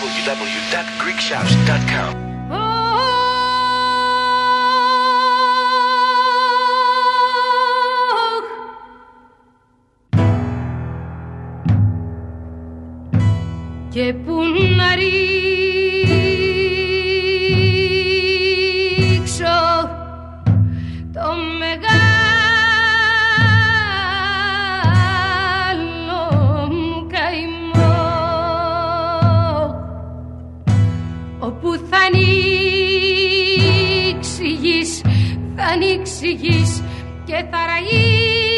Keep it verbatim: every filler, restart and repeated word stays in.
double-u double-u double-u dot greek shouts dot com. Και που να ρίξω το μεγάλο μου καημό, όπου θα ανοίξει γης, θα ανοίξει γης και θα ραΐξει